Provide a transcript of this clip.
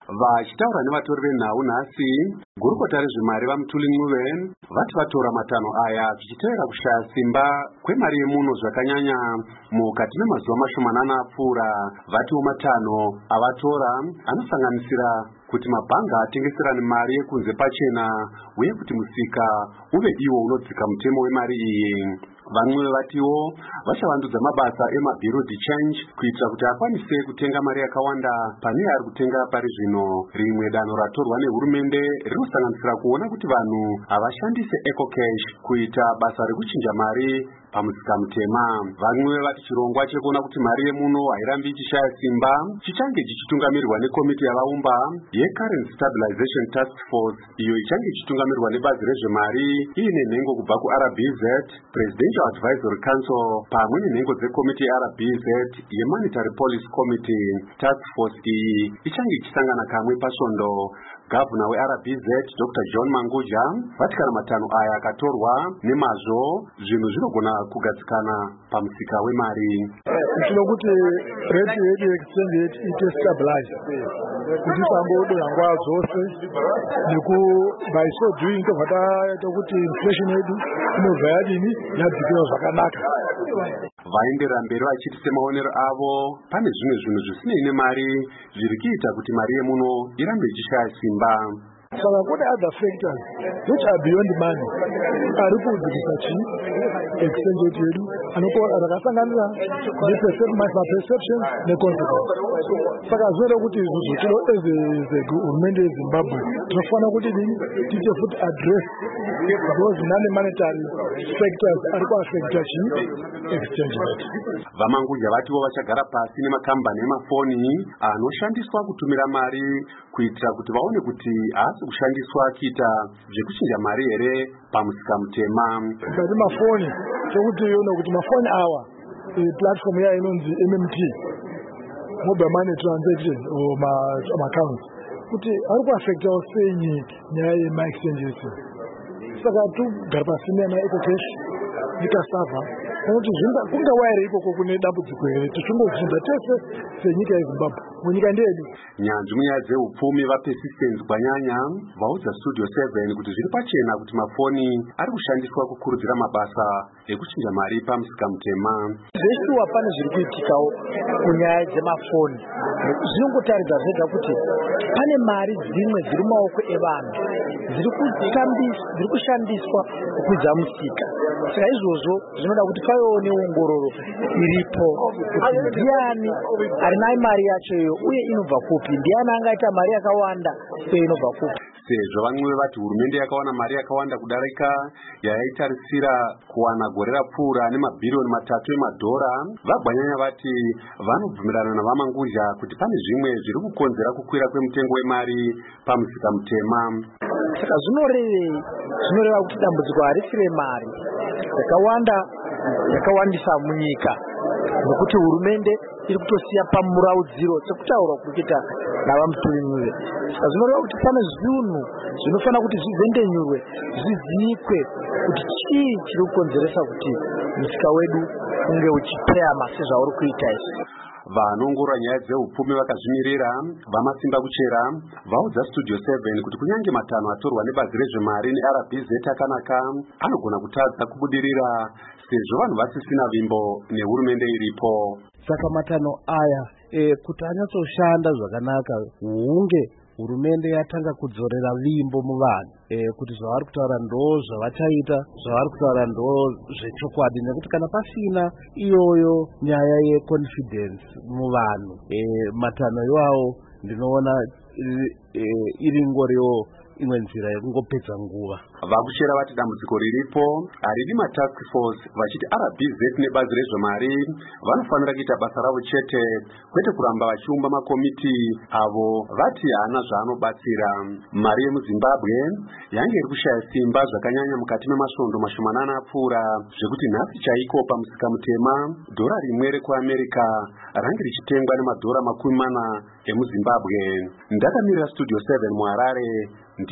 Vachitaura nevatori venhau nhasi, gurukota rezvemari vaMutulin'uve vati vatora matanho aya zvichitevera kushaya simba kwemari yemuno zvakanyanya mukati memazuva mashomanana apfuura. Vatiwo matanho avatora anosanganisira kuti mabhanga atengeserane mari yekunze pachena uye kuti musika uve iwo unodzika mutemo wemari iyi. Vamwe vatiwo vachavandudza mabasa emabureau de change kuitira kuti akwanise kutenga mari yakawanda pane ari kutenga pari zvino. Rimwe danho ratorwa nehurumende rinosanganisira kuona kuti vanhu havashandise eco cash kuita basa rekuchinja mari pamusika mutema. Vamwe vati chirongwa chekuona kuti mari yemuno hairambi ichishaya simba chichange chichitungamirirwa nekomiti yavaumba yeCurrency Stabilization Task Force, iyo ichange ichitungamirirwa nebazi rezvemari iine nhengo kubva kuRBZ, Presidential Advisory Council, pamwe nenhengo dzekomiti yeRBZ yeMonetary Policy Committee. Task Force iyi ichange ichisangana kamwe pasvondo. Gavana weRBZ Dr. John Mangudya vati kana matanho aya akatorwa nemazvo zvinhu zvinogona kugadzikana pamusika wemari. Tinokuti rate yedu exchange rate ite stabilize kuti isangodonha nguva dzose neku by so doing tobva taita kuti inflation yedu inobva yadini yadzikira zvakanaka. Vaenderera mberi vachiti semaonero avo pane zvimwe zvinhu zvisinei nemari zviri kuita kuti mari yemuno irambe ichishaya simba. Saka kune other factors which are beyond money ari kudzikisa chii exchange rate yedu akasanganira ma-perceptions ne-confidence. Saka zvinoda kuti izvozvo tino hurumende yeZimbabwe tinofanira kuti tiche futi address those non-monetary factors ari kuaffecta chii exchange rate. VaMangudya vatiwo vachagara pasi nemakambani emafoni anoshandiswa kutumira mari kuitira kuti vaone kuti haasi kushandiswa kuita zvekuchinja mari here pamusika mutema. Kati mafoni sokuti uno kuti mafoni awa platform ya inonzi MMT, mobile money transaction or ma-accounts, kuti ari kuaffecta senyi nyaya yema-exchanges. Saka tugara pasi nema-eco cash ikasavha kuti kungawaire ikoko kune dambudziko here tichingozvinza tese senyika yeZimbabwe munyika ndedu. Nyanzvi munyaya dzehupfumi vaPersistence Gwanyanya vaudza Studio 7 kuti zviri pachena kuti mafoni ari kushandiswa kukurudzira mabasa ekuchinja mari pamusika mutema. Zveshuwa pane zviri kuitikawo kunyaya dzemafoni zvinongotaridza zvega kuti pane mari dzimwe dziri mumaoko evanhu dziri kushandiswa kukwidza musika. Saka izvozvo zvinoda kuti paiwewo neongororo iripo kuti ndiani ari nayo mari yachoyo uye inobva kupi, ndiani angaita mari yakawanda uye inobva kupi. Sezvo vamwe vati hurumende yakawana mari yakawanda kudarika yaitarisira kuwana gore rapfuura nemabhirioni 3 emadhora, vaGwanyanya vati vanobvumirana navaMangudya kuti pane zvimwe zviri kukonzera kukwira kwemutengo wemari pamusika mutema. Saka zvinoreva kuti dambudziko harisi remari yakawandisa munyika, nokuti hurumende iri kutosiya pamuraudziro sekutaura kurikuita navaMutulin'uve. Saka zvinoreva kuti pane zvinhu zvinofanira kuti zvizendenyurwe, zviziikwe kuti chii chiri kukonzeresa kuti musika wedu unge uchipeyama sezvauri kuita isi. Vanoongorora nyaya dzehupfumi vakazvimirira vaMasimba Kuchera vaudza Studio 7 kuti kunyange matanho atorwa nebazi rezvemari neRBZ akanaka, anogona kutadza kubudirira sezvo vanhu vasisina vimbo nehurumende iripo. Saka matanho aya kuti anyatsoshanda zvakanaka hunge hurumende yatanga kudzorera vimbo muvanhu kuti zvavari kutaura ndo zvavachaita, zvavari kutaura ndo zvechokwadi, nekuti kana pasina iyoyo nyaya yeconfidence muvanhu matanho iwawo ndinoona iri ngoriwo imwe nzira yekungopedza nguva. Vakuchera vati dambudziko riripo haridi matask force, vachiti RBZ nebazi rezvemari vanofanira kuita basa ravo chete kwete kuramba vachiumba makomiti avo vati haana zvaanobatsira. Mari yemuZimbabwe yange iri kushaya simba zvakanyanya mukati memasvondo mashomanana apfuura, zvekuti nhasi chaiko pamusika mutema dhora rimwe rekuAmerica range richitengwa nemadhora 40 emuZimbabwe. Ndakamirira Studio 7 muHarare.